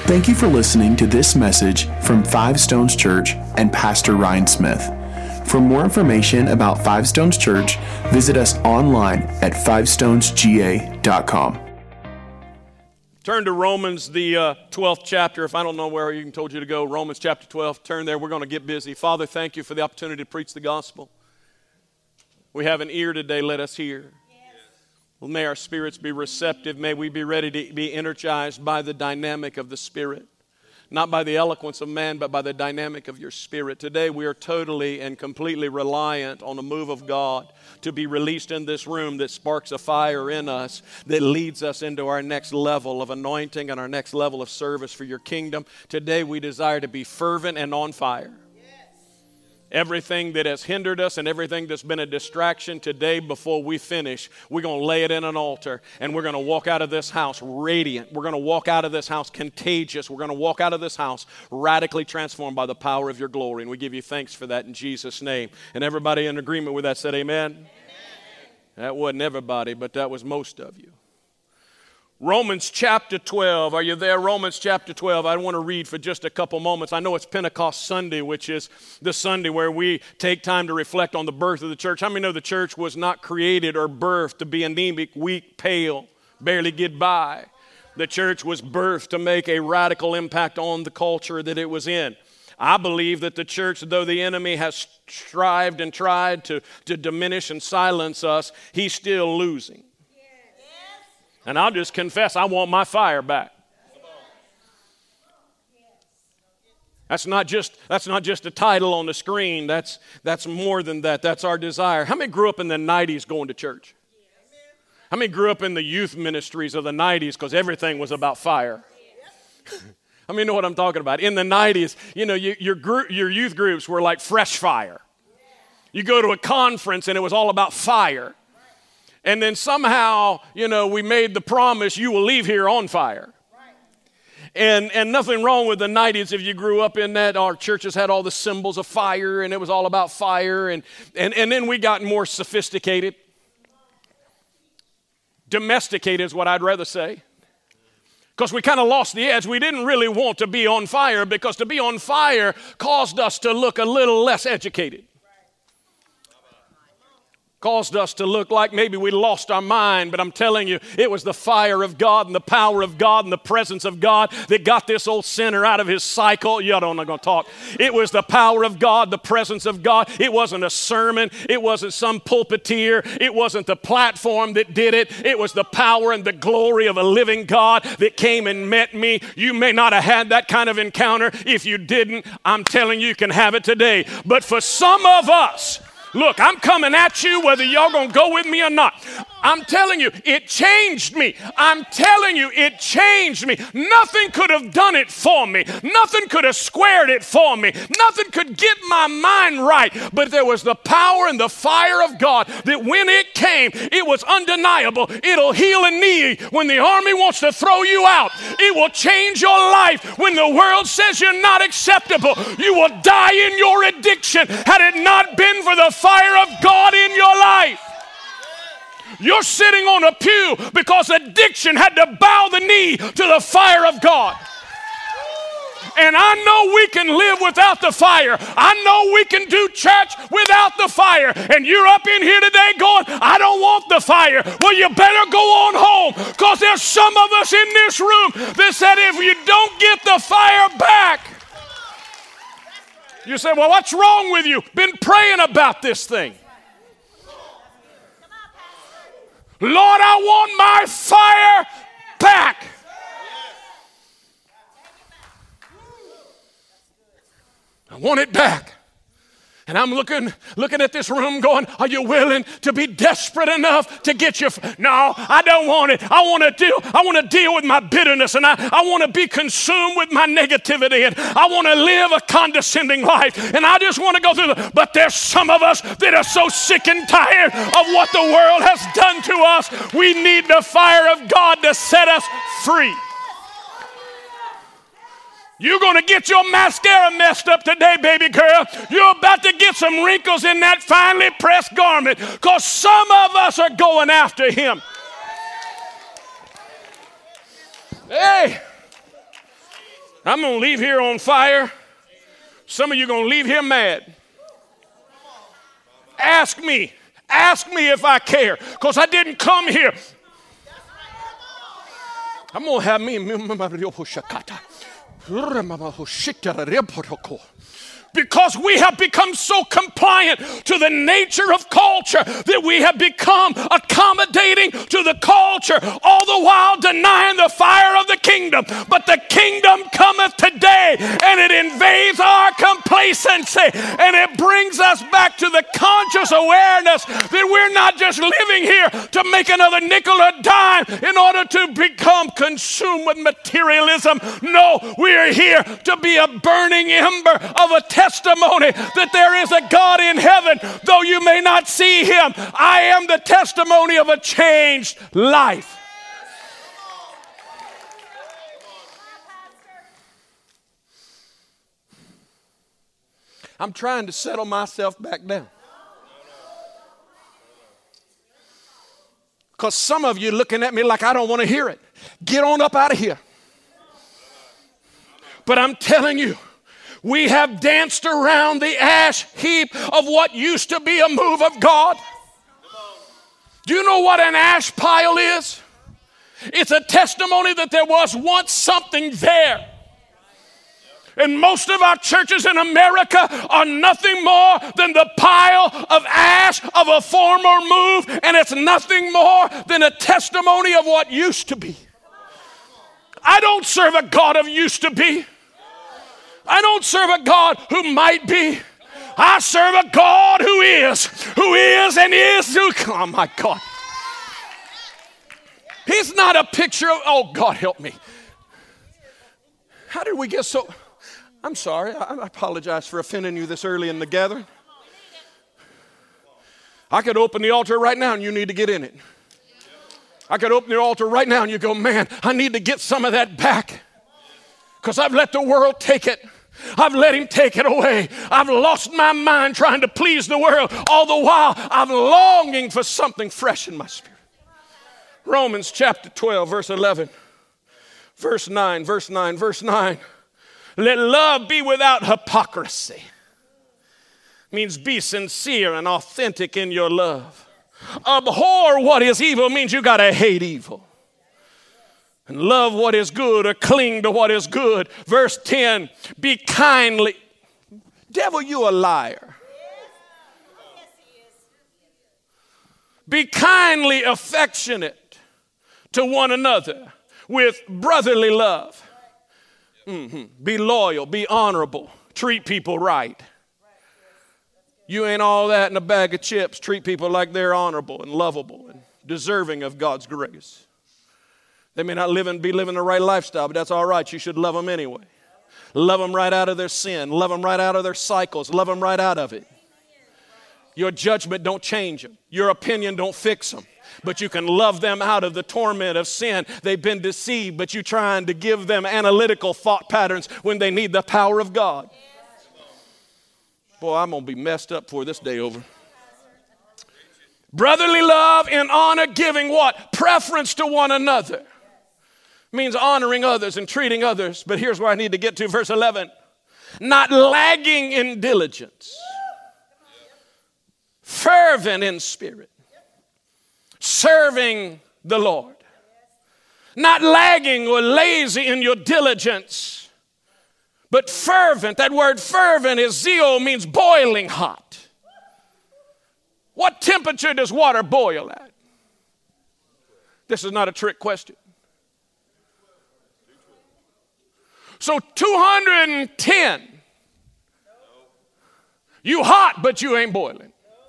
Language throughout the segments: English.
Thank you for listening to this message from Five Stones Church and Pastor Ryan Smith. For more information about Five Stones Church, visit us online at fivestonesga.com. Turn to Romans, the 12th chapter. If I don't know where he told you to go, Romans chapter 12. Turn there. We're going to get busy. Father, thank you for the opportunity to preach the gospel. We have an ear today. Let us hear. Well, may our spirits be receptive. May we be ready to be energized by the dynamic of the Spirit. Not by the eloquence of man, but by the dynamic of your Spirit. Today we are totally and completely reliant on the move of God to be released in this room that sparks a fire in us that leads us into our next level of anointing and our next level of service for your kingdom. Today we desire to be fervent and on fire. Everything that has hindered us and everything that's been a distraction today, before we finish, we're going to lay it in an altar, and we're going to walk out of this house radiant. We're going to walk out of this house contagious. We're going to walk out of this house radically transformed by the power of your glory, and we give you thanks for that in Jesus' name. And everybody in agreement with that said amen? Amen. That wasn't everybody, but that was most of you. Romans chapter 12. Are you there? Romans chapter 12. I want to read for just a couple moments. I know it's Pentecost Sunday, which is the Sunday where we take time to reflect on the birth of the church. How many know the church was not created or birthed to be anemic, weak, pale, barely get by? The church was birthed to make a radical impact on the culture that it was in. I believe that the church, though the enemy has strived and tried to diminish and silence us, he's still losing. And I'll just confess, I want my fire back. That's not just a title on the screen. That's more than that. That's our desire. How many grew up in the 90s going to church? How many grew up in the youth ministries of the 90s because everything was about fire? How many know what I'm talking about? In the 90s, you know, your youth groups were like fresh fire. You go to a conference and it was all about fire. And then somehow, you know, we made the promise, you will leave here on fire. Right. And nothing wrong with the 90s if you grew up in that. Our churches had all the symbols of fire, and it was all about fire. And then we got more sophisticated. Domesticated is what I'd rather say. Because we kind of lost the edge. We didn't really want to be on fire, because to be on fire caused us to look a little less educated. Caused us to look like maybe we lost our mind, but I'm telling you, it was the fire of God and the power of God and the presence of God that got this old sinner out of his cycle. Y'all don't know going to talk. It was the power of God, the presence of God. It wasn't a sermon. It wasn't some pulpiteer. It wasn't the platform that did it. It was the power and the glory of a living God that came and met me. You may not have had that kind of encounter. If you didn't, I'm telling you, you can have it today. But for some of us, look, I'm coming at you whether y'all going to go with me or not. I'm telling you, it changed me. I'm telling you, it changed me. Nothing could have done it for me. Nothing could have squared it for me. Nothing could get my mind right. But there was the power and the fire of God that when it came, it was undeniable. It'll heal a knee when the army wants to throw you out. It will change your life when the world says you're not acceptable. You will die in your addiction had it not been for the fire of God in your life. You're sitting on a pew because addiction had to bow the knee to the fire of God. And I know we can live without the fire. I know we can do church without the fire. And you're up in here today going, I don't want the fire. Well, you better go on home, because there's some of us in this room that said if you don't get the fire back, you say, well, what's wrong with you? Been praying about this thing. Lord, I want my fire back. I want it back. And I'm looking at this room going, are you willing to be desperate enough to get your... No, I don't want it. I want to deal with my bitterness, and I want to be consumed with my negativity, and I want to live a condescending life, and I just want to go through But there's some of us that are so sick and tired of what the world has done to us. We need the fire of God to set us free. You're going to get your mascara messed up today, baby girl. You're about to get some wrinkles in that finely pressed garment, because some of us are going after him. Hey, I'm going to leave here on fire. Some of you are going to leave here mad. Ask me if I care, because I didn't come here. I'm going to have me. Because we have become so compliant to the nature of culture that we have become accommodating to the culture, all the while denying the fire of the kingdom. But the kingdom cometh today, and it invades our complacency, and it brings us back to the conscious awareness that we're not just living here to make another nickel or dime in order to become consumed with materialism. No, we are here to be a burning ember of a testimony that there is a God in heaven. Though you may not see him, I am the testimony of a changed life. I'm trying to settle myself back down. Because some of you looking at me like I don't want to hear it. Get on up out of here. But I'm telling you, we have danced around the ash heap of what used to be a move of God. Do you know what an ash pile is? It's a testimony that there was once something there. And most of our churches in America are nothing more than the pile of ash of a former move, and it's nothing more than a testimony of what used to be. I don't serve a God of used to be. I don't serve a God who might be. I serve a God who is and is to come. Oh my God. He's not a picture of, oh God help me. How did we get so, I'm sorry, I apologize for offending you this early in the gathering. I could open the altar right now and you need to get in it. I could open the altar right now and you go, man, I need to get some of that back. Because I've let the world take it. I've let him take it away. I've lost my mind trying to please the world. All the while, I'm longing for something fresh in my spirit. Romans chapter 12, verse 11. Verse 9. Let love be without hypocrisy. Means be sincere and authentic in your love. Abhor what is evil means you got to hate evil. And love what is good or cling to what is good. Verse 10, be kindly. Devil, you a liar. Be kindly affectionate to one another with brotherly love. Be loyal, be honorable, treat people right. You ain't all that in a bag of chips. Treat people like they're honorable and lovable and deserving of God's grace. They may not be living the right lifestyle, but that's all right. You should love them anyway. Love them right out of their sin. Love them right out of their cycles. Love them right out of it. Your judgment don't change them. Your opinion don't fix them. But you can love them out of the torment of sin. They've been deceived, but you're trying to give them analytical thought patterns when they need the power of God. Boy, I'm going to be messed up before this day over. Brotherly love and honor, giving what? Preference to one another. Means honoring others and treating others. But here's where I need to get to, verse 11. Not lagging in diligence. Fervent in spirit. Serving the Lord. Not lagging or lazy in your diligence. But fervent. That word fervent is zeal, means boiling hot. What temperature does water boil at? This is not a trick question. So 210. You hot, but you ain't boiling.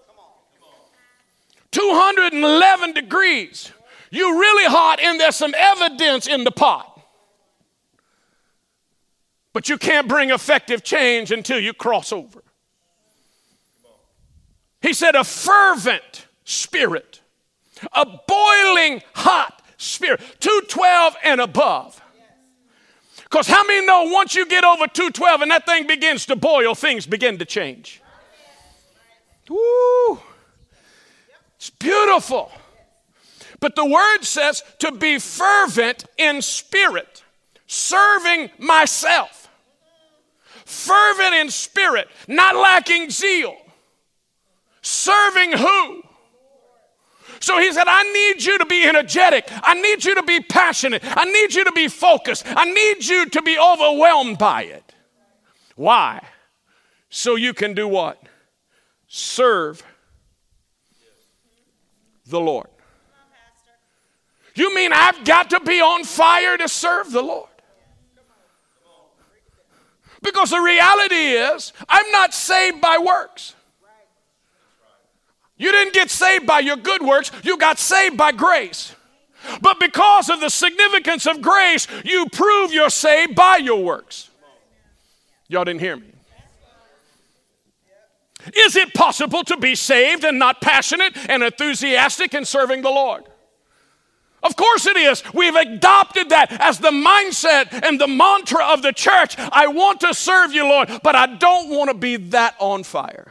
211 degrees. You really hot, and there's some evidence in the pot. But you can't bring effective change until you cross over. He said a fervent spirit, a boiling hot spirit, 212 and above. Because how many know once you get over 212 and that thing begins to boil, things begin to change? Woo! It's beautiful. But the word says to be fervent in spirit. serving myself, fervent in spirit, not lacking zeal. Serving who? So he said, I need you to be energetic. I need you to be passionate. I need you to be focused. I need you to be overwhelmed by it. Why? So you can do what? Serve the Lord. You mean I've got to be on fire to serve the Lord? Because the reality is, I'm not saved by works. You didn't get saved by your good works. You got saved by grace. But because of the significance of grace, you prove you're saved by your works. Y'all didn't hear me. Is it possible to be saved and not passionate and enthusiastic in serving the Lord? Of course it is. We've adopted that as the mindset and the mantra of the church. I want to serve you, Lord, but I don't want to be that on fire.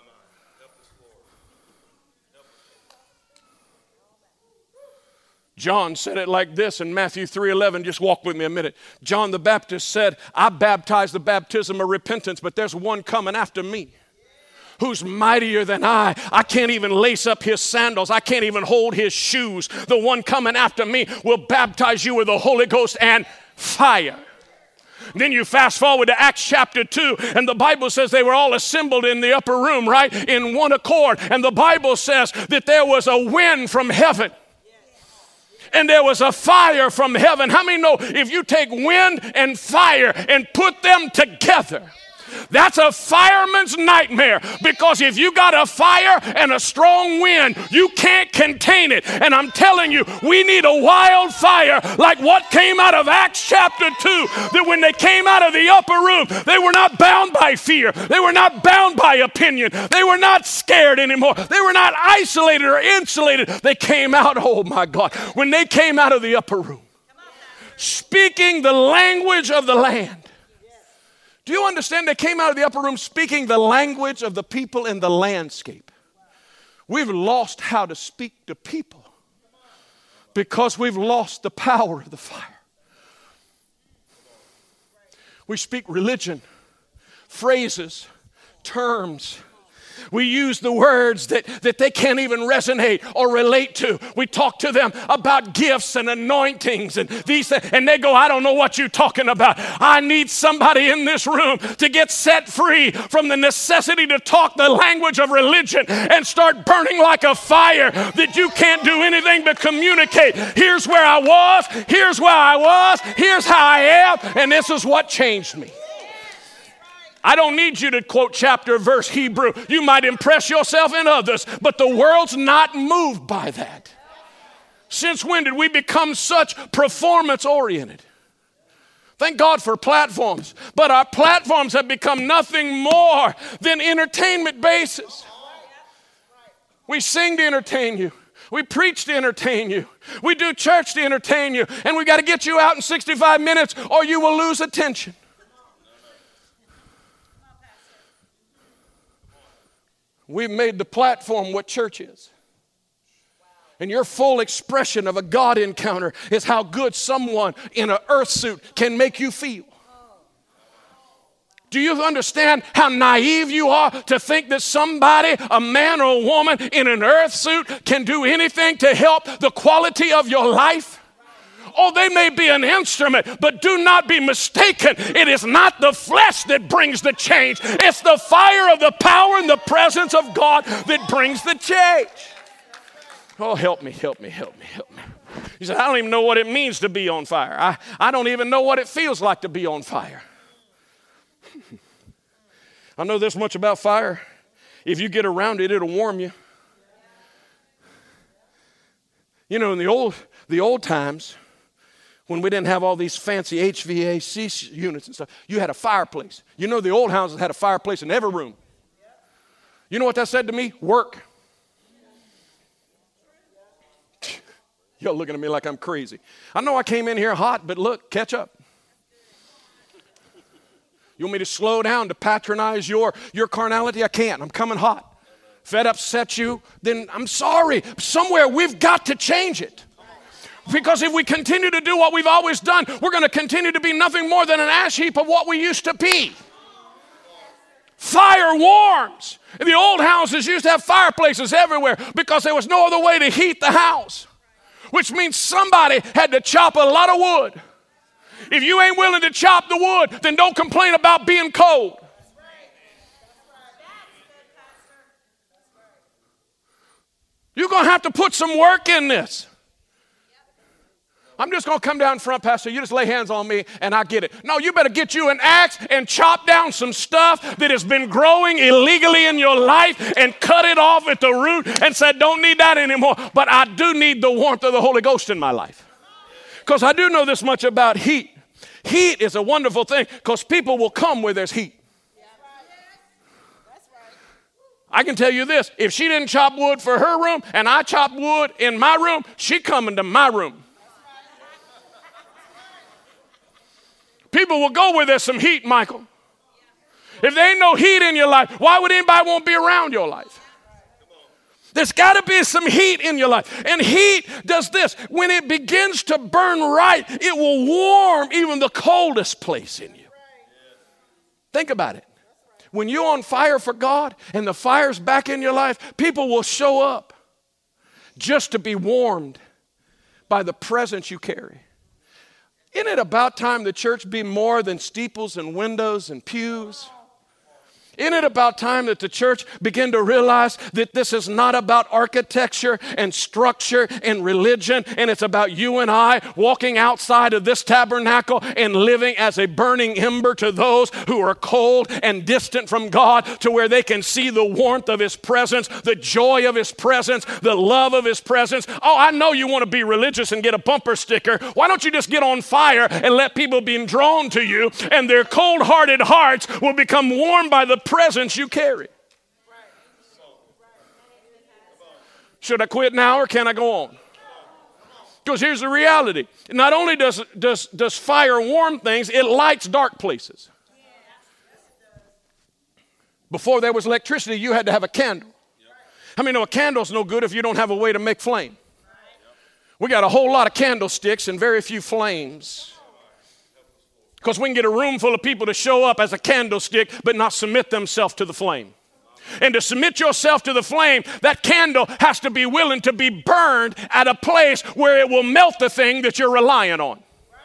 John said it like this in Matthew 3:11. Just walk with me a minute. John the Baptist said, I baptize the baptism of repentance, but there's one coming after me who's mightier than I. I can't even lace up his sandals. I can't even hold his shoes. The one coming after me will baptize you with the Holy Ghost and fire. Then you fast forward to Acts chapter 2, and the Bible says they were all assembled in the upper room, right, in one accord. And the Bible says that there was a wind from heaven. And there was a fire from heaven. How many know if you take wind and fire and put them together, that's a fireman's nightmare, because if you got a fire and a strong wind, you can't contain it. And I'm telling you, we need a wildfire like what came out of Acts chapter 2, that when they came out of the upper room, they were not bound by fear. They were not bound by opinion. They were not scared anymore. They were not isolated or insulated. They came out, oh my God, when they came out of the upper room, speaking the language of the land. Do you understand? They came out of the upper room speaking the language of the people in the landscape. We've lost how to speak to people because we've lost the power of the fire. We speak religion, phrases, terms. We use the words that they can't even resonate or relate to. We talk to them about gifts and anointings and these things, and they go, I don't know what you're talking about. I need somebody in this room to get set free from the necessity to talk the language of religion and start burning like a fire that you can't do anything but communicate. Here's where I was, here's how I am, and this is what changed me. I don't need you to quote chapter, verse, Hebrew. You might impress yourself and others, but the world's not moved by that. Since when did we become such performance-oriented? Thank God for platforms, but our platforms have become nothing more than entertainment bases. We sing to entertain you. We preach to entertain you. We do church to entertain you, and we got to get you out in 65 minutes or you will lose attention. We've made the platform what church is. And your full expression of a God encounter is how good someone in an earth suit can make you feel. Do you understand how naive you are to think that somebody, a man or a woman in an earth suit, can do anything to help the quality of your life? Oh, they may be an instrument, but do not be mistaken. It is not the flesh that brings the change. It's the fire of the power and the presence of God that brings the change. Oh, help me. He said, I don't even know what it means to be on fire. I don't even know what it feels like to be on fire. I know this much about fire. If you get around it, it'll warm you. You know, in the old times, when we didn't have all these fancy HVAC units and stuff, you had a fireplace. You know, the old houses had a fireplace in every room. You know what that said to me? Work. Y'all looking at me like I'm crazy. I know I came in here hot, but look, catch up. You want me to slow down to patronize your carnality? I can't. I'm coming hot. If that upsets you, then I'm sorry. Somewhere we've got to change it. Because if we continue to do what we've always done, we're going to continue to be nothing more than an ash heap of what we used to be. Fire warms. The old houses used to have fireplaces everywhere because there was no other way to heat the house, which means somebody had to chop a lot of wood. If you ain't willing to chop the wood, then don't complain about being cold. You're going to have to put some work in this. I'm just going to come down front, Pastor. You just lay hands on me and I get it. No, you better get you an axe and chop down some stuff that has been growing illegally in your life and cut it off at the root and say, don't need that anymore. But I do need the warmth of the Holy Ghost in my life. Because I do know this much about heat. Heat is a wonderful thing because people will come where there's heat. I can tell you this. If she didn't chop wood for her room and I chop wood in my room, she coming to my room. People will go where there's some heat, Michael. If there ain't no heat in your life, why would anybody want to be around your life? There's got to be some heat in your life. And heat does this. When it begins to burn right, it will warm even the coldest place in you. Think about it. When you're on fire for God and the fire's back in your life, people will show up just to be warmed by the presence you carry. Isn't it about time the church be more than steeples and windows and pews? Isn't it about time that the church begin to realize that this is not about architecture and structure and religion, and it's about you and I walking outside of this tabernacle and living as a burning ember to those who are cold and distant from God, to where they can see the warmth of His presence, the joy of His presence, the love of His presence. Oh, I know you want to be religious and get a bumper sticker. Why don't you just get on fire and let people be drawn to you, and their cold-hearted hearts will become warmed by the presence you carry. Should I quit now or can I go on? Because here's the reality. Not only does fire warm things, it lights dark places. Before there was electricity, you had to have a candle. How many know a candle's no good if you don't have a way to make flame? We got a whole lot of candlesticks and very few flames. Because we can get a room full of people to show up as a candlestick but not submit themselves to the flame. And to submit yourself to the flame, that candle has to be willing to be burned at a place where it will melt the thing that you're relying on.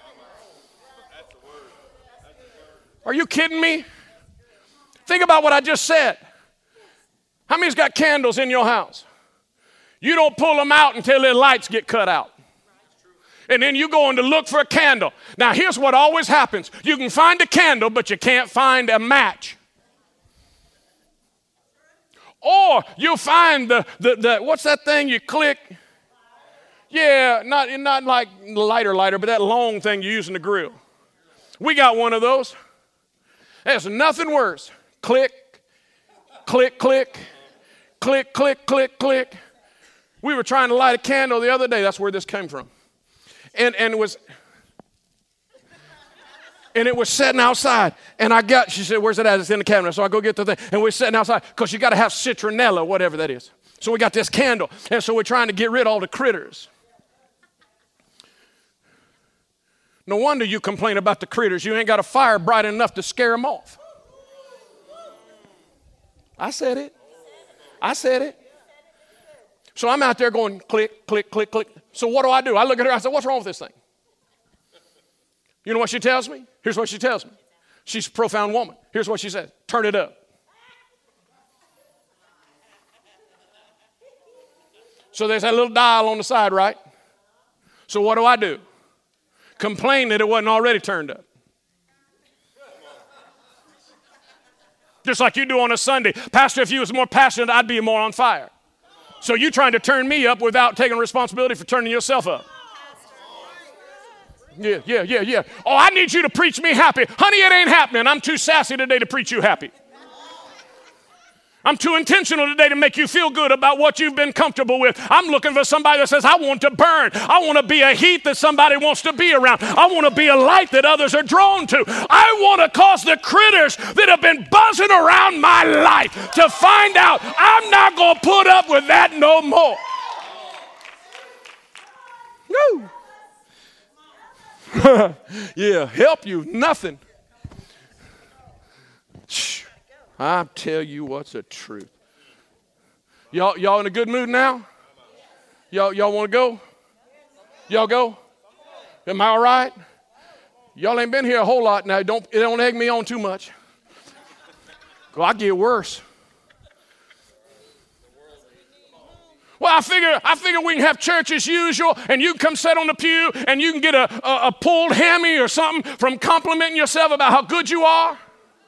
Are you kidding me? Think about what I just said. How many's got candles in your house? You don't pull them out until their lights get cut out. And then you go in to look for a candle. Now, here's what always happens. You can find a candle, but you can't find a match. Or you'll find the what's that thing you click? Yeah, not like lighter, but that long thing you use in the grill. We got one of those. There's nothing worse. Click, click, click, click, click, click, click. We were trying to light a candle the other day. That's where this came from. And it was sitting outside. And she said, where's it at? It's in the cabinet. So I go get the thing. And we're sitting outside because you got to have citronella, whatever that is. So we got this candle. And so we're trying to get rid of all the critters. No wonder you complain about the critters. You ain't got a fire bright enough to scare them off. I said it. So I'm out there going click, click, click, click. So what do? I look at her. I said, what's wrong with this thing? You know what she tells me? Here's what she tells me. She's a profound woman. Here's what she says. Turn it up. So there's that little dial on the side, right? So what do? Complain that it wasn't already turned up. Just like you do on a Sunday. Pastor, if you was more passionate, I'd be more on fire. So you trying to turn me up without taking responsibility for turning yourself up. Yeah. Oh, I need you to preach me happy. Honey, it ain't happening. I'm too sassy today to preach you happy. I'm too intentional today to make you feel good about what you've been comfortable with. I'm looking for somebody that says, I want to burn. I want to be a heat that somebody wants to be around. I want to be a light that others are drawn to. I want to cause the critters that have been buzzing around my life to find out I'm not going to put up with that no more. Woo. Yeah, help you, nothing. I tell you what's the truth. Y'all in a good mood now? Y'all want to go? Y'all go? Am I all right? Y'all ain't been here a whole lot now. Don't egg me on too much. Well, I get worse. Well, I figure we can have church as usual, and you can come sit on the pew, and you can get a pulled hammy or something from complimenting yourself about how good you are.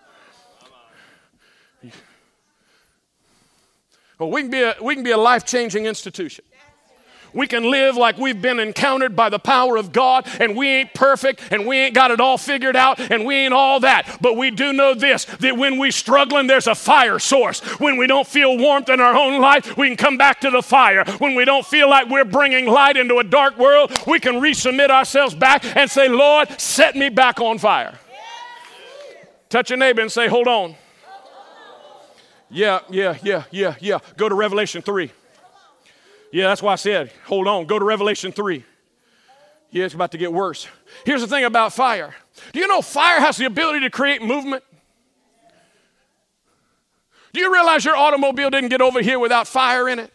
Well, we can be a life-changing institution. We can live like we've been encountered by the power of God, and we ain't perfect, and we ain't got it all figured out, and we ain't all that. But we do know this, that when we're struggling, there's a fire source. When we don't feel warmth in our own life, we can come back to the fire. When we don't feel like we're bringing light into a dark world, we can resubmit ourselves back and say, Lord, set me back on fire. Touch your neighbor and say, hold on. Yeah. Go to Revelation 3. Yeah, that's why I said, hold on. Go to Revelation 3. Yeah, it's about to get worse. Here's the thing about fire. Do you know fire has the ability to create movement? Do you realize your automobile didn't get over here without fire in it?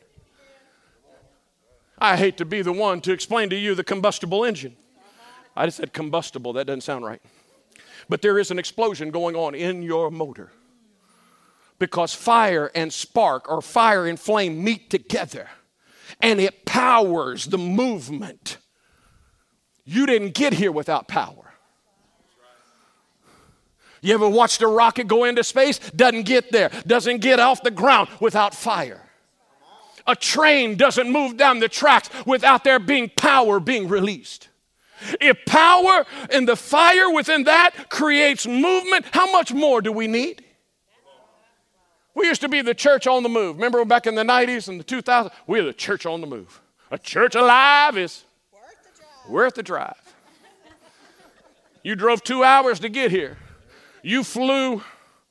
I hate to be the one to explain to you the combustible engine. I just said combustible. That doesn't sound right. But there is an explosion going on in your motor. Because fire and spark or fire and flame meet together. And it powers the movement. You didn't get here without power. You ever watched a rocket go into space? Doesn't get there. Doesn't get off the ground without fire. A train doesn't move down the tracks without there being power being released. If power and the fire within that creates movement, how much more do we need? We used to be the church on the move. Remember back in the 90s and the 2000s? We're the church on the move. A church alive is worth the drive. You drove 2 hours to get here. You flew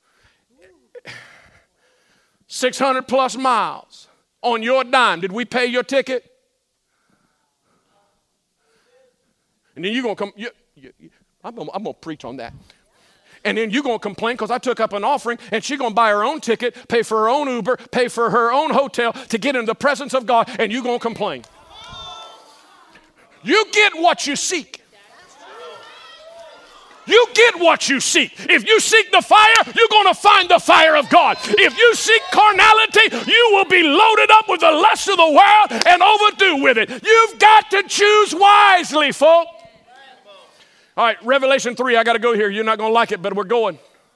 600 plus miles on your dime. Did we pay your ticket? And then you're going to come. I'm going to preach on that. And then you're going to complain because I took up an offering, and she's going to buy her own ticket, pay for her own Uber, pay for her own hotel to get in the presence of God, and you're going to complain. You get what you seek. You get what you seek. If you seek the fire, you're going to find the fire of God. If you seek carnality, you will be loaded up with the lust of the world and overdo with it. You've got to choose wisely, folks. All right, Revelation 3, I got to go here. You're not going to like it, but we're going.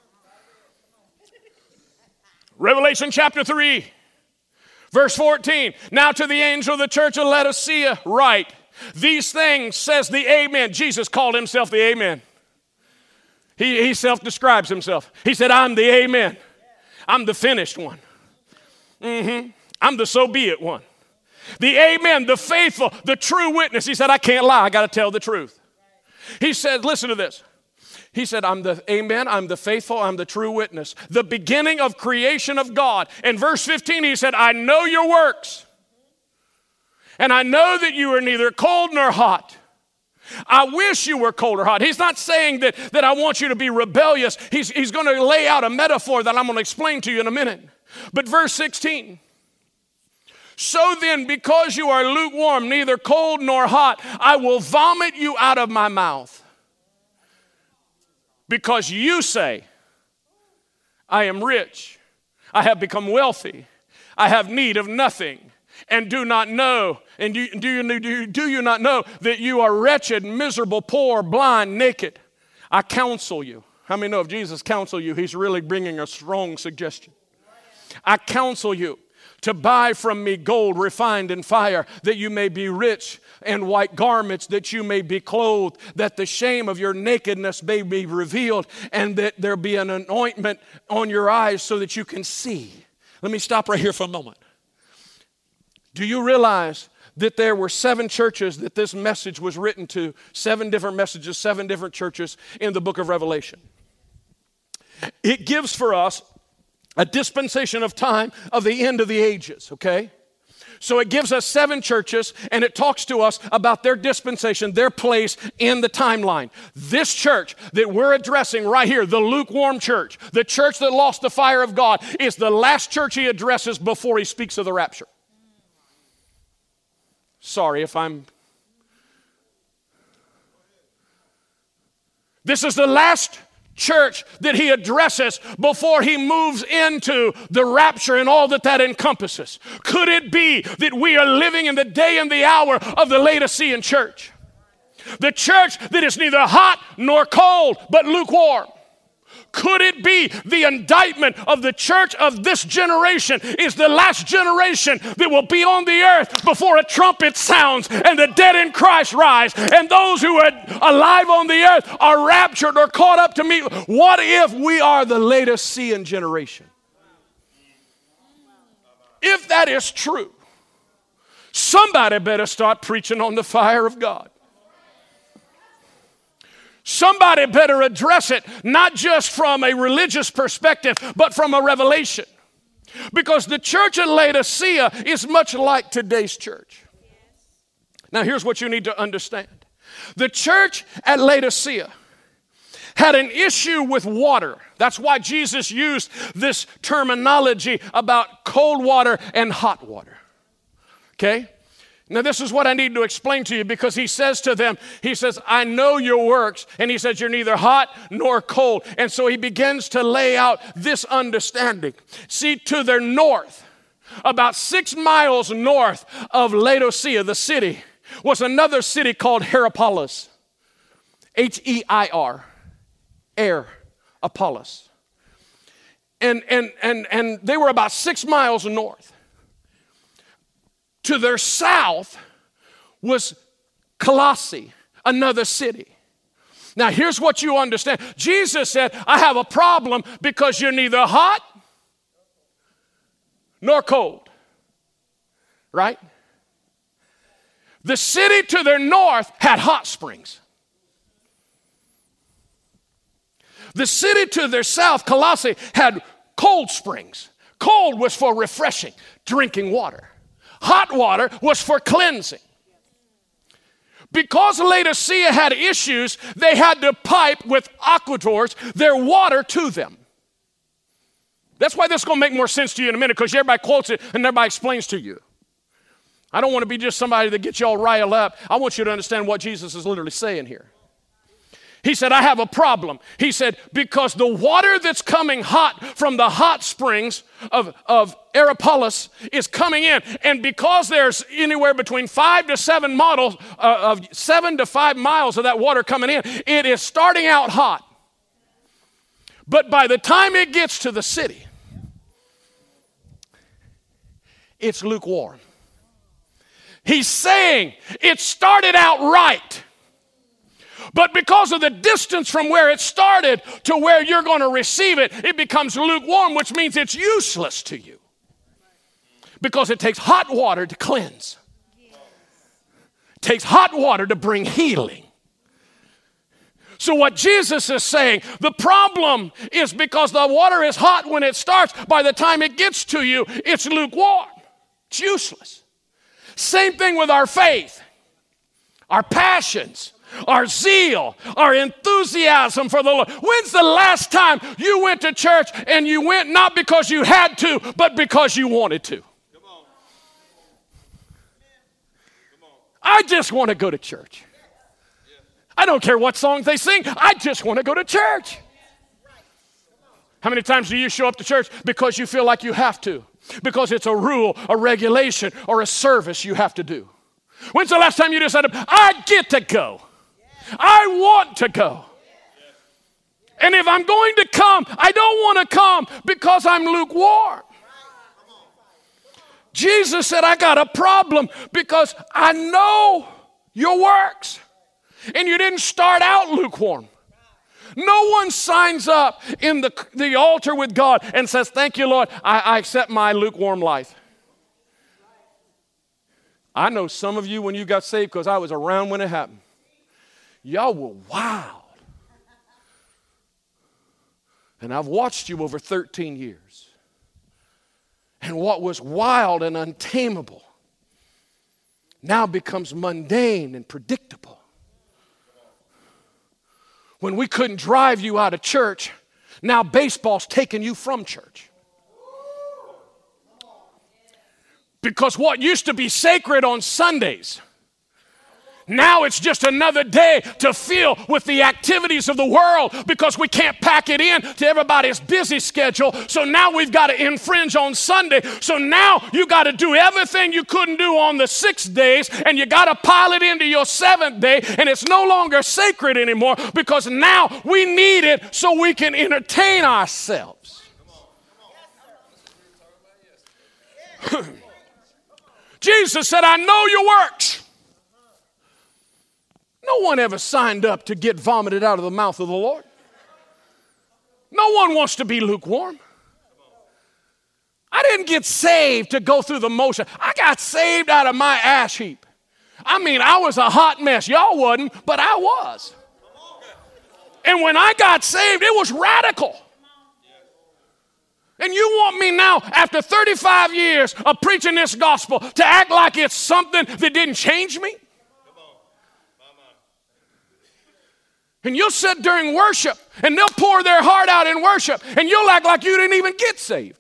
Revelation chapter 3, verse 14. Now to the angel of the church of Laodicea write, these things says the Amen. Jesus called himself the Amen. He self-describes himself. He said, I'm the Amen. I'm the finished one. I'm the so be it one. The Amen, the faithful, the true witness. He said, I can't lie. I got to tell the truth. He said, listen to this. He said, I'm the Amen, I'm the faithful, I'm the true witness. The beginning of creation of God. In verse 15, he said, I know your works. And I know that you are neither cold nor hot. I wish you were cold or hot. He's not saying that I want you to be rebellious. He's going to lay out a metaphor that I'm going to explain to you in a minute. But verse 16. So then, because you are lukewarm, neither cold nor hot, I will vomit you out of my mouth. Because you say, I am rich, I have become wealthy, I have need of nothing, and do not know, and do you not know that you are wretched, miserable, poor, blind, naked? I counsel you. How many know if Jesus counsel you, he's really bringing a strong suggestion. I counsel you to buy from me gold refined in fire, that you may be rich, and white garments, that you may be clothed, that the shame of your nakedness may be revealed, and that there be an anointment on your eyes so that you can see. Let me stop right here for a moment. Do you realize that there were 7 churches that this message was written to? 7 different messages, 7 different churches in the book of Revelation. It gives for us a dispensation of time of the end of the ages, okay? So it gives us 7 churches, and it talks to us about their dispensation, their place in the timeline. This church that we're addressing right here, the lukewarm church, the church that lost the fire of God, is the last church he addresses before he speaks of the rapture. Sorry if I'm... This is the last church that he addresses before he moves into the rapture and all that that encompasses. Could it be that we are living in the day and the hour of the Laodicean church? The church that is neither hot nor cold, but lukewarm. Could it be the indictment of the church of this generation is the last generation that will be on the earth before a trumpet sounds and the dead in Christ rise and those who are alive on the earth are raptured or caught up to meet? What if we are the Laodicean generation? If that is true, somebody better start preaching on the fire of God. Somebody better address it, not just from a religious perspective, but from a revelation. Because the church at Laodicea is much like today's church. Now, here's what you need to understand. The church at Laodicea had an issue with water. That's why Jesus used this terminology about cold water and hot water. Okay? Now, this is what I need to explain to you, because he says to them, he says, I know your works. And he says, you're neither hot nor cold. And so he begins to lay out this understanding. See, to their north, about 6 miles north of Laodicea, the city, was another city called Hierapolis. H-E-I-R. Air. Apollos. And they were about 6 miles north. To their south was Colossae, another city. Now, here's what you understand. Jesus said, I have a problem because you're neither hot nor cold. Right? The city to their north had hot springs. The city to their south, Colossae, had cold springs. Cold was for refreshing, drinking water. Hot water was for cleansing. Because Laodicea had issues, they had to pipe with aqueducts their water to them. That's why this is going to make more sense to you in a minute, because everybody quotes it and everybody explains to you. I don't want to be just somebody that gets you all riled up. I want you to understand what Jesus is literally saying here. He said, I have a problem. He said, because the water that's coming hot from the hot springs of Hierapolis is coming in. And because there's anywhere between 5 to 7 miles of 7 to 5 miles of that water coming in, it is starting out hot. But by the time it gets to the city, it's lukewarm. He's saying it started out right. But because of the distance from where it started to where you're going to receive it, it becomes lukewarm, which means it's useless to you. Because it takes hot water to cleanse. It takes hot water to bring healing. So what Jesus is saying, the problem is because the water is hot when it starts, by the time it gets to you, it's lukewarm. It's useless. Same thing with our faith, our passions, our zeal, our enthusiasm for the Lord. When's the last time you went to church and you went not because you had to, but because you wanted to? I just want to go to church. I don't care what songs they sing. I just want to go to church. How many times do you show up to church because you feel like you have to? Because it's a rule, a regulation, or a service you have to do? When's the last time you decided, I get to go? I want to go. And if I'm going to come, I don't want to come because I'm lukewarm. Jesus said, I got a problem because I know your works. And you didn't start out lukewarm. No one signs up in the altar with God and says, thank you, Lord, I accept my lukewarm life. I know some of you when you got saved, because I was around when it happened. Y'all were wild. And I've watched you over 13 years. And what was wild and untamable now becomes mundane and predictable. When we couldn't drive you out of church, now baseball's taking you from church. Because what used to be sacred on Sundays, now it's just another day to fill with the activities of the world because we can't pack it in to everybody's busy schedule. So now we've got to infringe on Sunday. So now you got to do everything you couldn't do on the 6 days, and you got to pile it into your 7th day, and it's no longer sacred anymore because now we need it so we can entertain ourselves. Jesus said, I know your works. No one ever signed up to get vomited out of the mouth of the Lord. No one wants to be lukewarm. I didn't get saved to go through the motion. I got saved out of my ash heap. I mean, I was a hot mess. Y'all wasn't, but I was. And when I got saved, it was radical. And you want me now, after 35 years of preaching this gospel, to act like it's something that didn't change me? And you'll sit during worship, and they'll pour their heart out in worship, and you'll act like you didn't even get saved.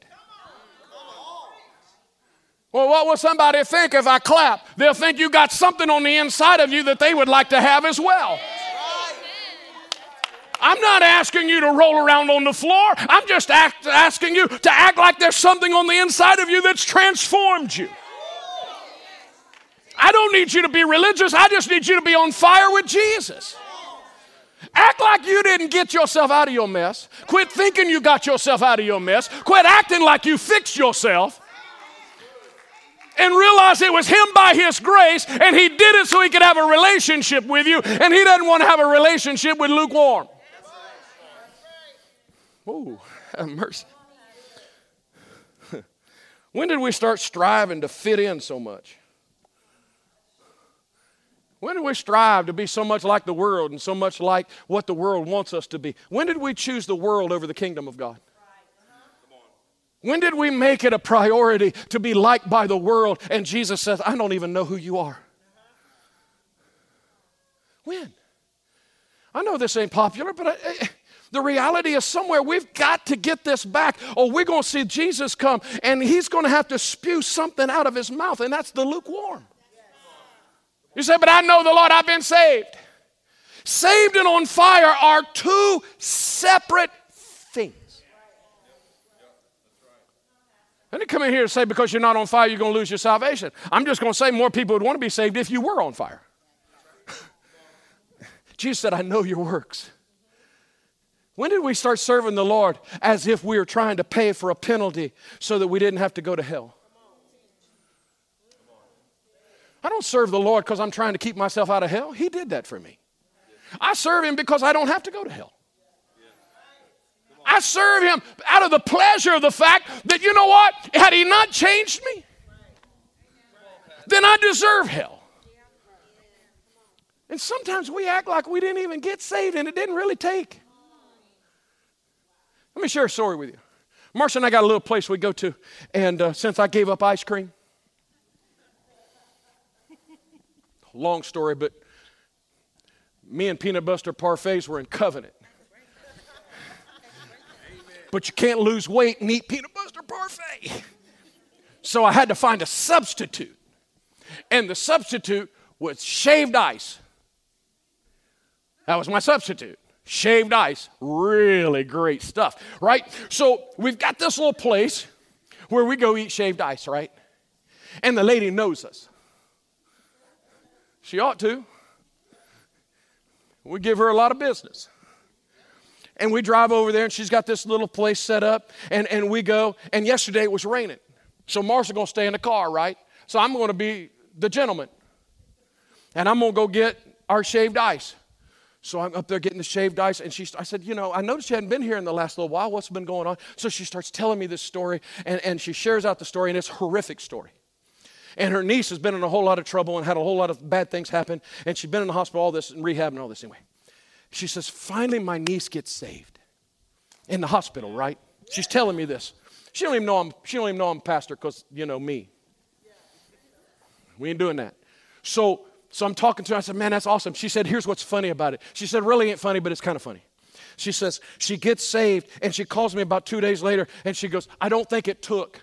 Well, what will somebody think if I clap? They'll think you got something on the inside of you that they would like to have as well. I'm not asking you to roll around on the floor. I'm just asking you to act like there's something on the inside of you that's transformed you. I don't need you to be religious. I just need you to be on fire with Jesus. Act like you didn't get yourself out of your mess. Quit thinking you got yourself out of your mess. Quit acting like you fixed yourself. And realize it was him by his grace, and he did it so he could have a relationship with you, and he doesn't want to have a relationship with lukewarm. Oh, have mercy. When did we start striving to fit in so much? When did we strive to be so much like the world and so much like what the world wants us to be? When did we choose the world over the kingdom of God? When did we make it a priority to be liked by the world? And Jesus says, I don't even know who you are. When? I know this ain't popular, but the reality is somewhere we've got to get this back, or we're going to see Jesus come, and he's going to have to spew something out of his mouth, and that's the lukewarm. You say, but I know the Lord, I've been saved. Saved and on fire are two separate things. I didn't come in here to say because you're not on fire, you're going to lose your salvation. I'm just going to say more people would want to be saved if you were on fire. Jesus said, I know your works. When did we start serving the Lord as if we were trying to pay for a penalty so that we didn't have to go to hell? I don't serve the Lord because I'm trying to keep myself out of hell. He did that for me. I serve him because I don't have to go to hell. I serve him out of the pleasure of the fact that, you know what? Had he not changed me, then I deserve hell. And sometimes we act like we didn't even get saved and it didn't really take. Let me share a story with you. Marcia and I got a little place we go to, and since I gave up ice cream, long story, but me and Peanut Butter Parfaits were in covenant. But you can't lose weight and eat peanut butter parfait. So I had to find a substitute. And the substitute was shaved ice. That was my substitute. Shaved ice. Really great stuff, right? So we've got this little place where we go eat shaved ice, right? And the lady knows us. She ought to. We give her a lot of business. And we drive over there, and she's got this little place set up, and we go. And yesterday it was raining. So Marcia's going to stay in the car, right? So I'm going to be the gentleman. And I'm going to go get our shaved ice. So I'm up there getting the shaved ice, and I said, you know, I noticed you hadn't been here in the last little while. What's been going on? So she starts telling me this story, and she shares out the story, and it's a horrific story. And her niece has been in a whole lot of trouble and had a whole lot of bad things happen, and she's been in the hospital, all this, and rehab and all this anyway. She says, finally my niece gets saved in the hospital, right? She's telling me this. She don't even know I'm a pastor because, you know, me. We ain't doing that. So I'm talking to her. I said, man, that's awesome. She said, here's what's funny about it. She said, really ain't funny, but it's kind of funny. She says, she gets saved, and she calls me about 2 days later, and she goes, I don't think it took.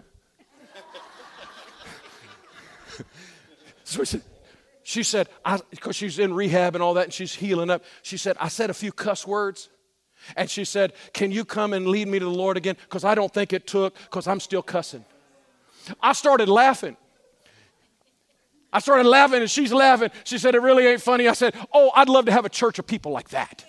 So she said, because she's in rehab and all that, and she's healing up, she said, I said a few cuss words, and she said, can you come and lead me to the Lord again? Because I don't think it took, because I'm still cussing. I started laughing. And she's laughing. She said, it really ain't funny. I said, oh, I'd love to have a church of people like that.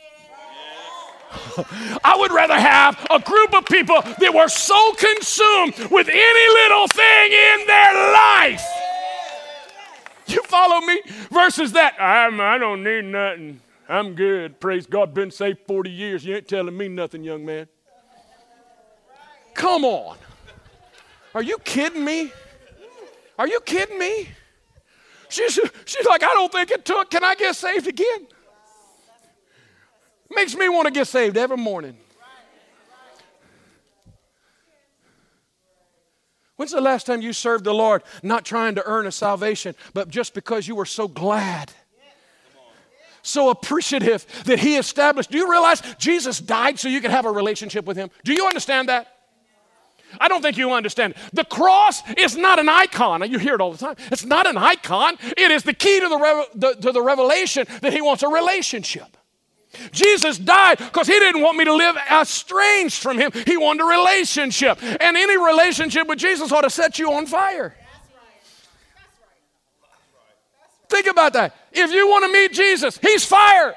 I would rather have a group of people that were so consumed with any little thing in their life. You follow me? Versus that, I don't need nothing. I'm good. Praise God, been saved 40 years. You ain't telling me nothing, young man. Come on. Are you kidding me? Are you kidding me? She's like, I don't think it took. Can I get saved again? Makes me want to get saved every morning. When's the last time you served the Lord, not trying to earn a salvation, but just because you were so glad, so appreciative that He established? Do you realize Jesus died so you could have a relationship with Him? Do you understand that? I don't think you understand. The cross is not an icon. You hear it all the time. It's not an icon. It is the key to the revelation that He wants a relationship. Jesus died because He didn't want me to live estranged from Him. He wanted a relationship. And any relationship with Jesus ought to set you on fire. Think about that. If you want to meet Jesus, He's fire.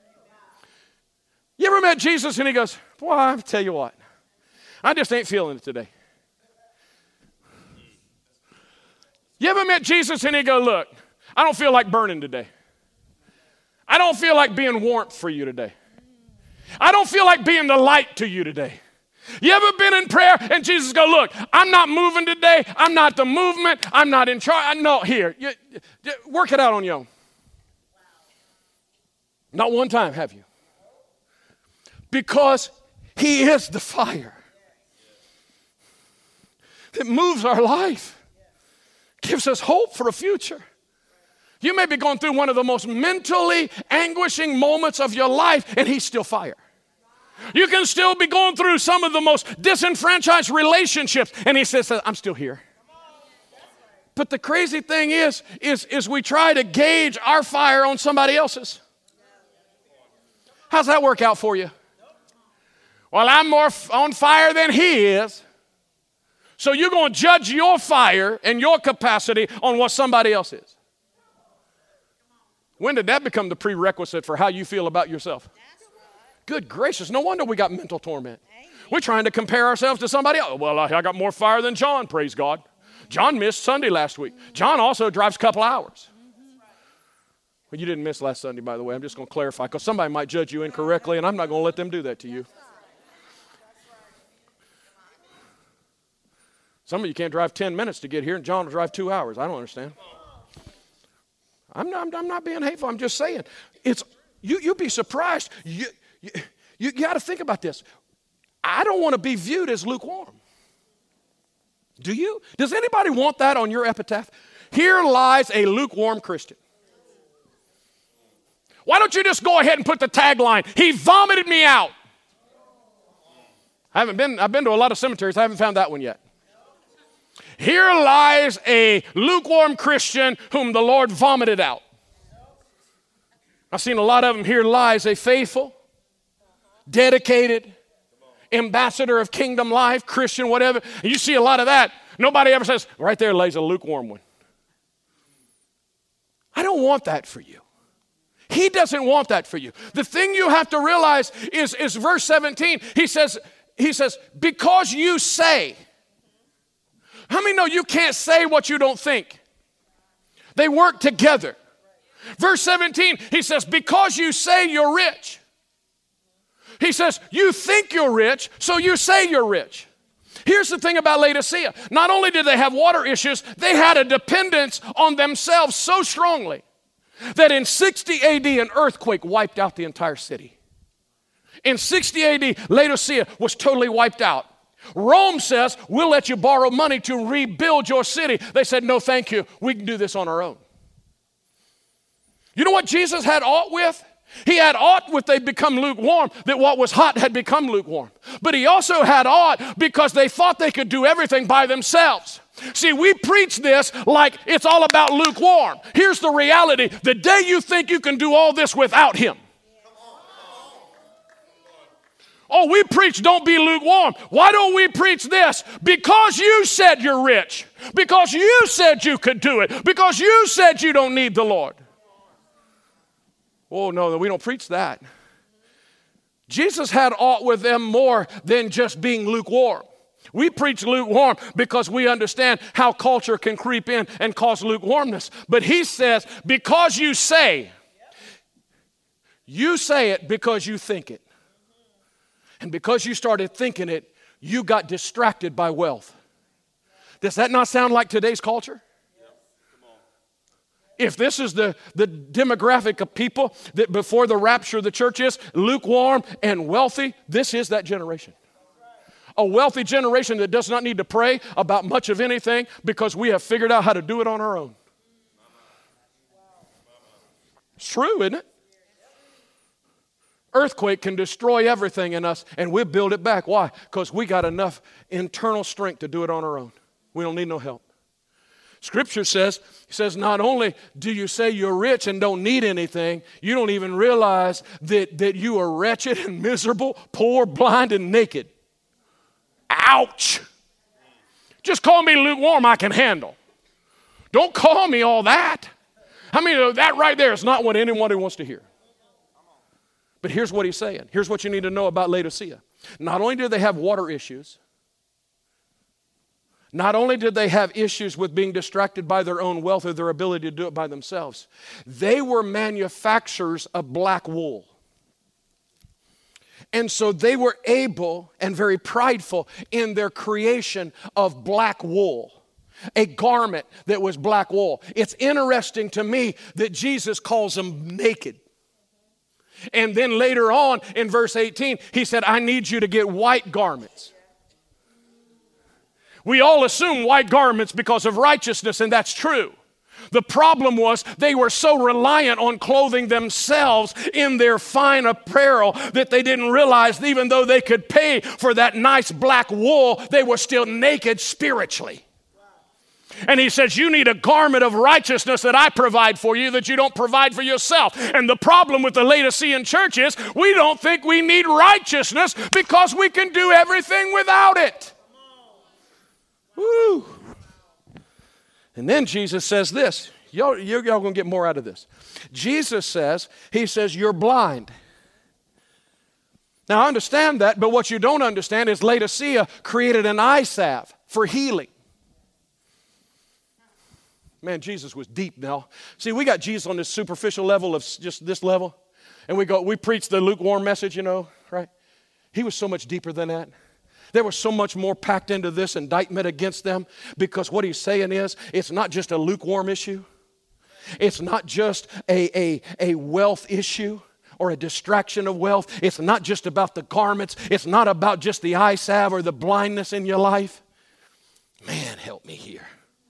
You ever met Jesus and He goes, boy, I'll tell you what, I just ain't feeling it today. You ever met Jesus and He go, look, I don't feel like burning today. I don't feel like being warmth for you today. I don't feel like being the light to you today. You ever been in prayer and Jesus go, look, I'm not moving today. I'm not the movement. I'm not in charge. No, here, work it out on your own. Not one time have you. Because He is the fire that moves our life, gives us hope for a future. You may be going through one of the most mentally anguishing moments of your life, and He's still fire. You can still be going through some of the most disenfranchised relationships, and He says, I'm still here. But the crazy thing is we try to gauge our fire on somebody else's. How's that work out for you? Well, I'm more on fire than he is. So you're going to judge your fire and your capacity on what somebody else is. When did that become the prerequisite for how you feel about yourself? Good gracious, no wonder we got mental torment. We're trying to compare ourselves to somebody else. Well, I got more fire than John, praise God. John missed Sunday last week. John also drives a couple hours. Well, you didn't miss last Sunday, by the way. I'm just going to clarify because somebody might judge you incorrectly, and I'm not going to let them do that to you. Some of you can't drive 10 minutes to get here, and John will drive 2 hours. I don't understand. I'm not being hateful. I'm just saying. You'd be surprised. You got to think about this. I don't want to be viewed as lukewarm. Do you? Does anybody want that on your epitaph? Here lies a lukewarm Christian. Why don't you just go ahead and put the tagline, He vomited me out. I've been to a lot of cemeteries. I haven't found that one yet. Here lies a lukewarm Christian whom the Lord vomited out. I've seen a lot of them. Here lies a faithful, dedicated, ambassador of kingdom life, Christian, whatever. And you see a lot of that. Nobody ever says, right there lays a lukewarm one. I don't want that for you. He doesn't want that for you. The thing you have to realize is verse 17. He says, because you say. How many know you can't say what you don't think? They work together. Verse 17, he says, because you say you're rich. He says, you think you're rich, so you say you're rich. Here's the thing about Laodicea. Not only did they have water issues, they had a dependence on themselves so strongly that in 60 AD, an earthquake wiped out the entire city. In 60 AD, Laodicea was totally wiped out. Rome says, we'll let you borrow money to rebuild your city. They said, no, thank you. We can do this on our own. You know what Jesus had aught with? He had aught with they become lukewarm, that what was hot had become lukewarm. But he also had aught because they thought they could do everything by themselves. See, we preach this like it's all about lukewarm. Here's the reality. The day you think you can do all this without him. Oh, we preach don't be lukewarm. Why don't we preach this? Because you said you're rich. Because you said you could do it. Because you said you don't need the Lord. Oh, no, we don't preach that. Jesus had aught with them more than just being lukewarm. We preach lukewarm because we understand how culture can creep in and cause lukewarmness. But he says, because you say it because you think it. And because you started thinking it, you got distracted by wealth. Does that not sound like today's culture? If this is the demographic of people that before the rapture of the church is lukewarm and wealthy, this is that generation. A wealthy generation that does not need to pray about much of anything because we have figured out how to do it on our own. It's true, isn't it? Earthquake can destroy everything in us, and we build it back. Why? Because we got enough internal strength to do it on our own. We don't need no help. Scripture says, not only do you say you're rich and don't need anything, you don't even realize that you are wretched and miserable, poor, blind, and naked. Ouch! Just call me lukewarm, I can handle. Don't call me all that. I mean, that right there is not what anybody wants to hear. But here's what he's saying. Here's what you need to know about Laodicea. Not only did they have water issues, not only did they have issues with being distracted by their own wealth or their ability to do it by themselves, they were manufacturers of black wool. And so they were able and very prideful in their creation of black wool. A garment that was black wool. It's interesting to me that Jesus calls them naked. And then later on in verse 18, he said, I need you to get white garments. We all assume white garments because of righteousness, and that's true. The problem was they were so reliant on clothing themselves in their fine apparel that they didn't realize that even though they could pay for that nice black wool, they were still naked spiritually. And he says, you need a garment of righteousness that I provide for you that you don't provide for yourself. And the problem with the Laodicean church is we don't think we need righteousness because we can do everything without it. Woo. And then Jesus says this. Y'all going to get more out of this. Jesus says, he says, you're blind. Now I understand that, but what you don't understand is Laodicea created an eye salve for healing. Man, Jesus was deep now. See, we got Jesus on this superficial level of just this level. And we preach the lukewarm message, right? He was so much deeper than that. There was so much more packed into this indictment against them because what he's saying is it's not just a lukewarm issue. It's not just a wealth issue or a distraction of wealth. It's not just about the garments. It's not about just the eye salve or the blindness in your life. Man, help me here.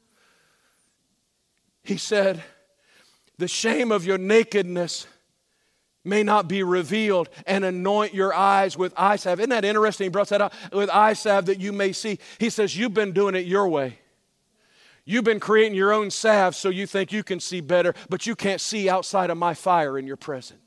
He said, the shame of your nakedness may not be revealed, and anoint your eyes with eye salve. Isn't that interesting? He brought that up, with eye salve that you may see. He says, you've been doing it your way. You've been creating your own salve so you think you can see better, but you can't see outside of my fire in your presence.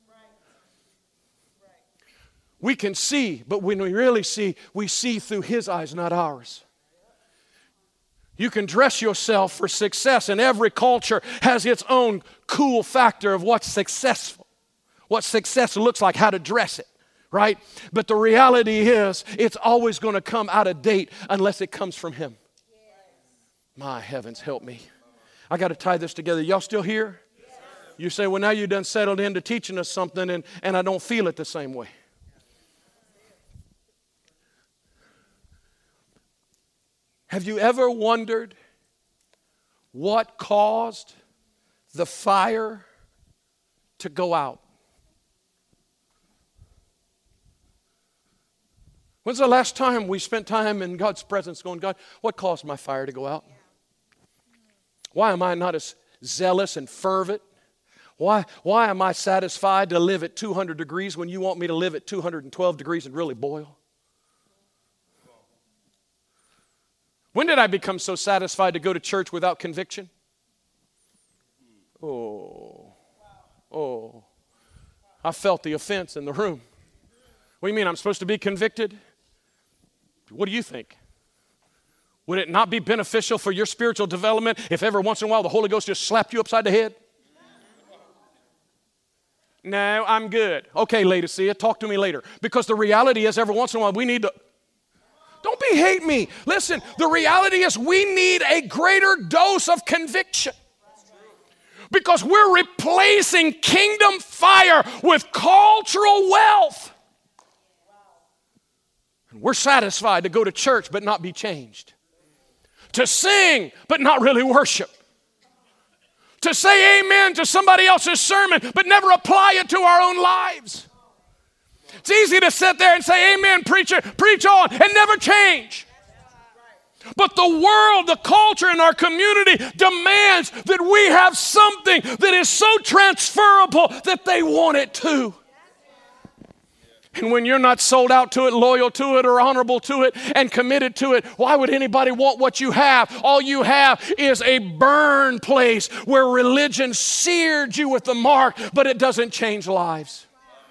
We can see, but when we really see, we see through his eyes, not ours. You can dress yourself for success, and every culture has its own cool factor of what's successful, what success looks like, how to dress it, right? But the reality is, it's always going to come out of date unless it comes from him. My heavens, help me. I got to tie this together. Y'all still here? You say, well, now you done settled into teaching us something, and I don't feel it the same way. Have you ever wondered what caused the fire to go out? When's the last time we spent time in God's presence going, God, what caused my fire to go out? Why am I not as zealous and fervent? Why am I satisfied to live at 200 degrees when you want me to live at 212 degrees and really boil? When did I become so satisfied to go to church without conviction? Oh, I felt the offense in the room. What do you mean I'm supposed to be convicted? What do you think? Would it not be beneficial for your spiritual development if every once in a while the Holy Ghost just slapped you upside the head? No, I'm good. Okay, Laodicea, talk to me later. Because the reality is every once in a while we need to... Don't hate me. Listen, the reality is we need a greater dose of conviction. Because we're replacing kingdom fire with cultural wealth. And we're satisfied to go to church but not be changed. To sing but not really worship. To say amen to somebody else's sermon but never apply it to our own lives. It's easy to sit there and say, amen, preacher, preach on, and never change. But the world, the culture in our community demands that we have something that is so transferable that they want it too. And when you're not sold out to it, loyal to it, or honorable to it, and committed to it, why would anybody want what you have? All you have is a burn place where religion seared you with the mark, but it doesn't change lives.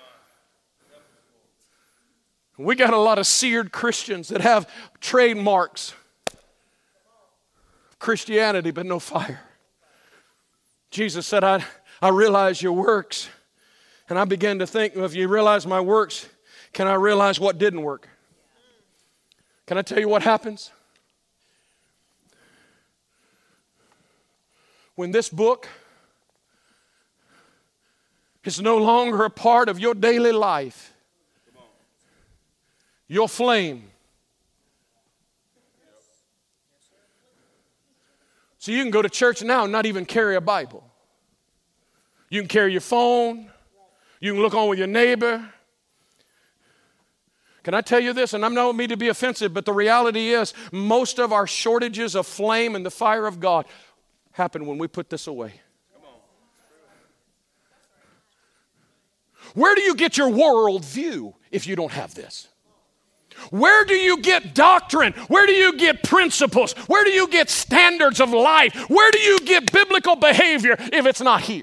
We got a lot of seared Christians that have trademarks. Christianity, but no fire. Jesus said, I realize your works. And I began to think, well, if you realize my works, can I realize what didn't work? Can I tell you what happens? When this book is no longer a part of your daily life, your flame. So you can go to church now and not even carry a Bible. You can carry your phone. You can look on with your neighbor. Can I tell you this? And I'm not meaning to be offensive, but the reality is most of our shortages of flame and the fire of God happen when we put this away. Where do you get your world view if you don't have this? Where do you get doctrine? Where do you get principles? Where do you get standards of life? Where do you get biblical behavior if it's not here?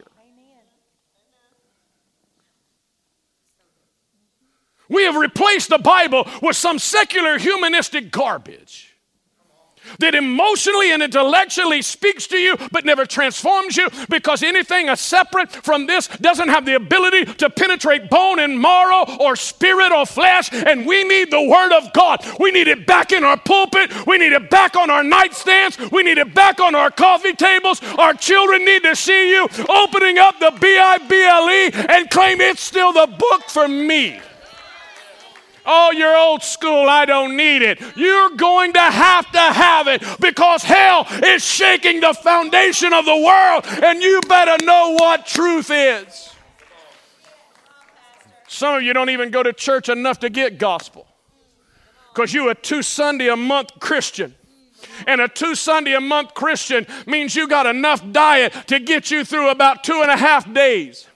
We have replaced the Bible with some secular humanistic garbage that emotionally and intellectually speaks to you but never transforms you, because anything separate from this doesn't have the ability to penetrate bone and marrow or spirit or flesh. And we need the Word of God. We need it back in our pulpit. We need it back on our nightstands. We need it back on our coffee tables. Our children need to see you opening up the Bible and claim it's still the book for me. Oh, you're old school, I don't need it. You're going to have it because hell is shaking the foundation of the world, and you better know what truth is. Some of you don't even go to church enough to get gospel because you're a 2 Sunday a month Christian. And a 2 Sunday a month Christian means you got enough diet to get you through about 2.5 days.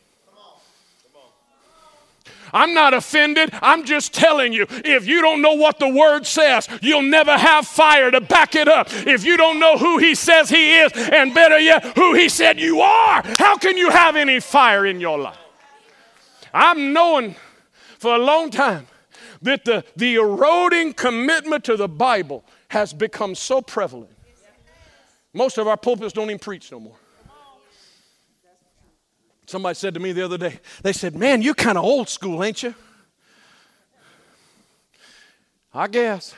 I'm not offended. I'm just telling you, if you don't know what the Word says, you'll never have fire to back it up. If you don't know who He says He is, and better yet, who He said you are, how can you have any fire in your life? I'm knowing for a long time that the eroding commitment to the Bible has become so prevalent. Most of our pulpits don't even preach no more. Somebody said to me the other day, they said, man, you kind of old school, ain't you? I guess.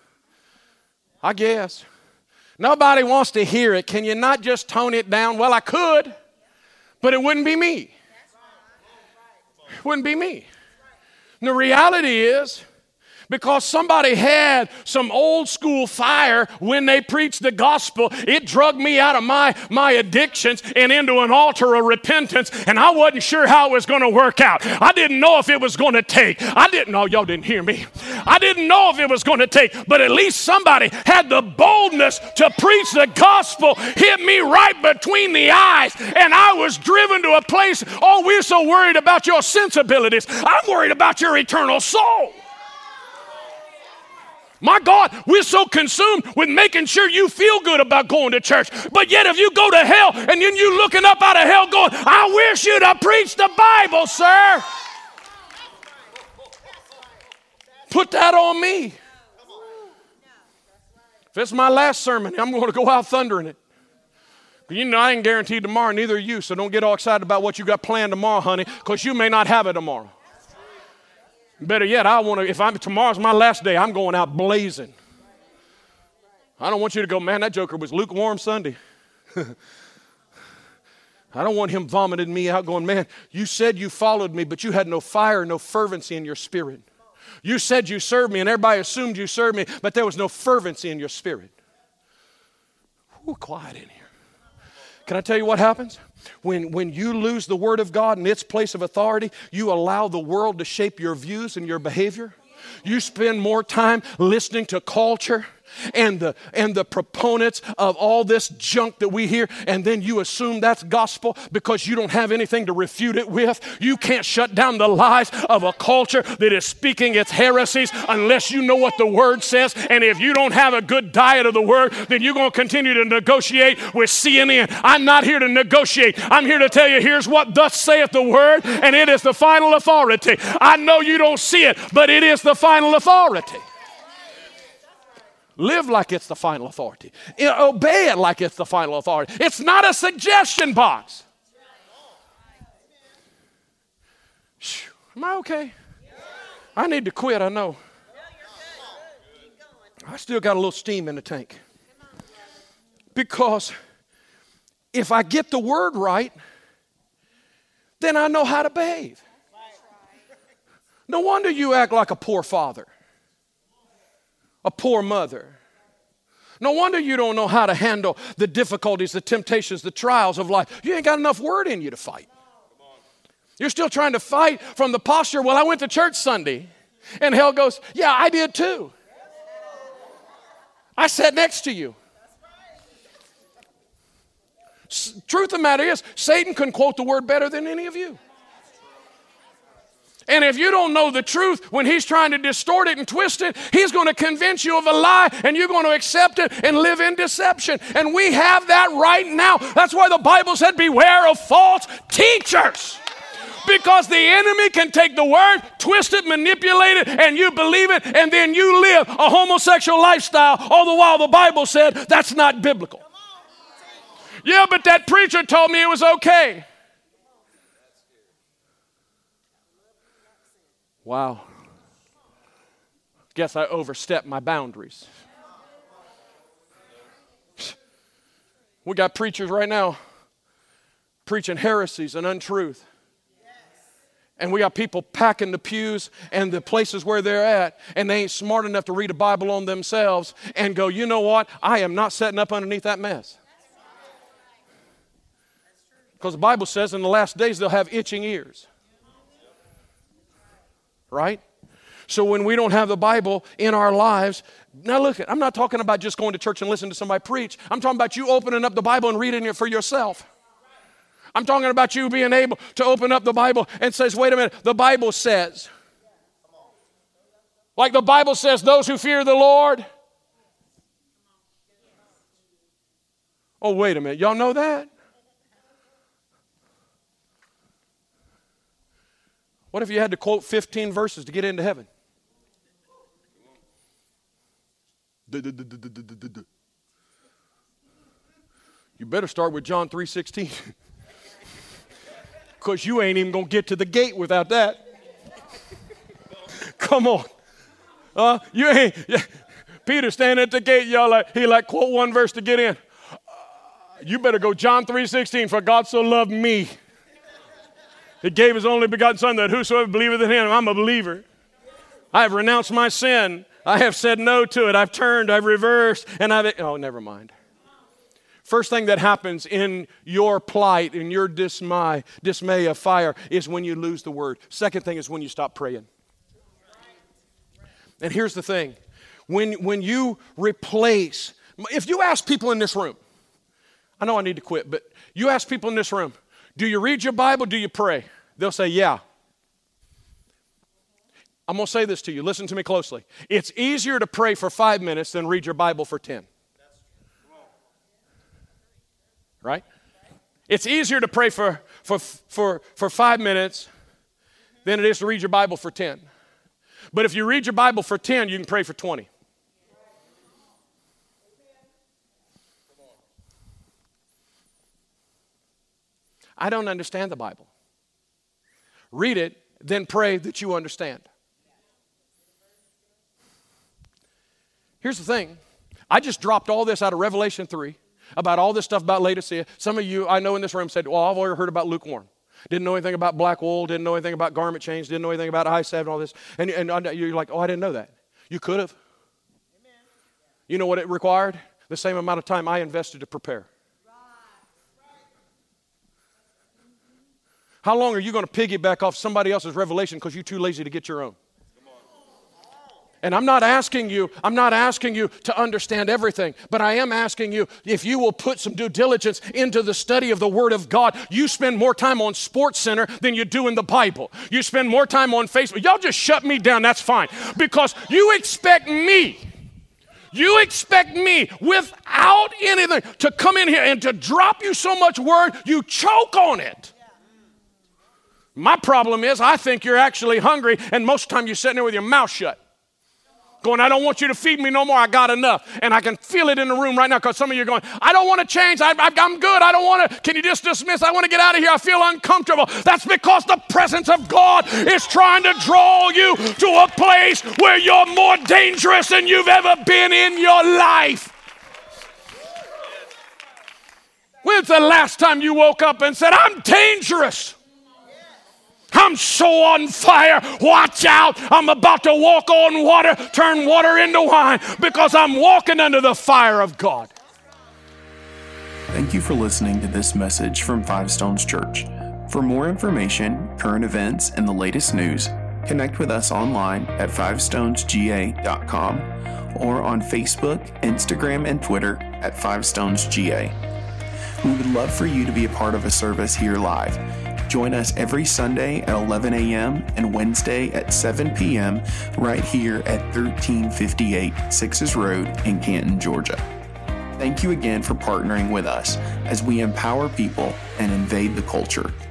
Nobody wants to hear it. Can you not just tone it down? Well, I could, but it wouldn't be me. It wouldn't be me. And the reality is, Because somebody had some old school fire when they preached the gospel. It drug me out of my addictions and into an altar of repentance, and I wasn't sure how it was going to work out. I didn't know if it was going to take. Y'all didn't hear me. I didn't know if it was going to take, but at least somebody had the boldness to preach the gospel, hit me right between the eyes, and I was driven to a place, oh, we're so worried about your sensibilities. I'm worried about your eternal soul. My God, we're so consumed with making sure you feel good about going to church. But yet if you go to hell and then you looking up out of hell going, I wish you'd have preached the Bible, sir. Put that on me. If it's my last sermon, I'm going to go out thundering it. But you know I ain't guaranteed tomorrow, neither are you. So don't get all excited about what you got planned tomorrow, honey, because you may not have it tomorrow. Better yet, tomorrow's my last day, I'm going out blazing. I don't want you to go, man, that joker was lukewarm Sunday. I don't want him vomiting me out going, man, you said you followed me, but you had no fire, no fervency in your spirit. You said you served me, and everybody assumed you served me, but there was no fervency in your spirit. Ooh, quiet in here. Can I tell you what happens? When you lose the Word of God in its place of authority, you allow the world to shape your views and your behavior. You spend more time listening to culture and the proponents of all this junk that we hear, and then you assume that's gospel because you don't have anything to refute it with. You can't shut down the lies of a culture that is speaking its heresies unless you know what the Word says. And if you don't have a good diet of the Word, then you're going to continue to negotiate with CNN. I'm not here to negotiate. I'm here to tell you, here's what thus saith the Word, and it is the final authority. I know you don't see it, but it is the final authority. Live like it's the final authority. Obey it like it's the final authority. It's not a suggestion box. Am I okay? I need to quit, I know. I still got a little steam in the tank. Because if I get the word right, then I know how to behave. No wonder you act like a poor father. A poor mother. No wonder you don't know how to handle the difficulties, the temptations, the trials of life. You ain't got enough word in you to fight. You're still trying to fight from the posture, well, I went to church Sunday. And hell goes, yeah, I did too. I sat next to you. Truth of the matter is, Satan can quote the word better than any of you. And if you don't know the truth, when he's trying to distort it and twist it, he's going to convince you of a lie, and you're going to accept it and live in deception. And we have that right now. That's why the Bible said, beware of false teachers. Because the enemy can take the word, twist it, manipulate it, and you believe it, and then you live a homosexual lifestyle, all the while the Bible said that's not biblical. Yeah, but that preacher told me it was okay. Wow. Guess I overstepped my boundaries. We got preachers right now preaching heresies and untruth. And we got people packing the pews and the places where they're at, and they ain't smart enough to read a Bible on themselves and go, you know what? I am not setting up underneath that mess. Because the Bible says in the last days they'll have itching ears. Right? So when we don't have the Bible in our lives, now look, I'm not talking about just going to church and listening to somebody preach. I'm talking about you opening up the Bible and reading it for yourself. I'm talking about you being able to open up the Bible and says, wait a minute, the Bible says. Like the Bible says, those who fear the Lord. Oh, wait a minute, y'all know that? What if you had to quote 15 verses to get into heaven? You better start with John 3:16. Because you ain't even going to get to the gate without that. Come on. You ain't. Peter standing at the gate, he quote one verse to get in. You better go John 3:16, for God so loved me. He gave his only begotten Son that whosoever believeth in him, I'm a believer. I have renounced my sin. I have said no to it. I've turned, I've reversed, and oh, never mind. First thing that happens in your plight, in your dismay of fire, is when you lose the word. Second thing is when you stop praying. And here's the thing. When you replace, if you ask people in this room, I know I need to quit, but you ask people in this room, do you read your Bible, do you pray? They'll say, yeah. I'm going to say this to you. Listen to me closely. It's easier to pray for 5 minutes than read your Bible for 10. Right? It's easier to pray for 5 minutes than it is to read your Bible for 10. But if you read your Bible for 10, you can pray for 20. I don't understand the Bible. Read it, then pray that you understand. Here's the thing. I just dropped all this out of Revelation 3. About all this stuff about Laodicea. Some of you, I know in this room, said, well, I've already heard about lukewarm. Didn't know anything about black wool, didn't know anything about garment change, didn't know anything about I-7 and all this. And you're like, oh, I didn't know that. You could have. Amen. You know what it required? The same amount of time I invested to prepare. How long are you going to piggyback off somebody else's revelation because you're too lazy to get your own? And I'm not asking you to understand everything, but I am asking you if you will put some due diligence into the study of the Word of God. You spend more time on Sports Center than you do in the Bible. You spend more time on Facebook. Y'all just shut me down, that's fine. Because you expect me without anything to come in here and to drop you so much word, you choke on it. My problem is I think you're actually hungry, and most of the time you're sitting there with your mouth shut. Going, I don't want you to feed me no more. I got enough. And I can feel it in the room right now because some of you are going, I don't want to change. I'm good. I don't want to. Can you just dismiss? I want to get out of here. I feel uncomfortable. That's because the presence of God is trying to draw you to a place where you're more dangerous than you've ever been in your life. When's the last time you woke up and said, I'm dangerous? I'm so on fire. Watch out. I'm about to walk on water, turn water into wine because I'm walking under the fire of God. Thank you for listening to this message from Five Stones Church. For more information, current events, and the latest news, connect with us online at fivestonesga.com or on Facebook, Instagram, and Twitter at fivestonesga. We would love for you to be a part of a service here live. Join us every Sunday at 11 a.m. and Wednesday at 7 p.m. right here at 1358 Sixes Road in Canton, Georgia. Thank you again for partnering with us as we empower people and invade the culture.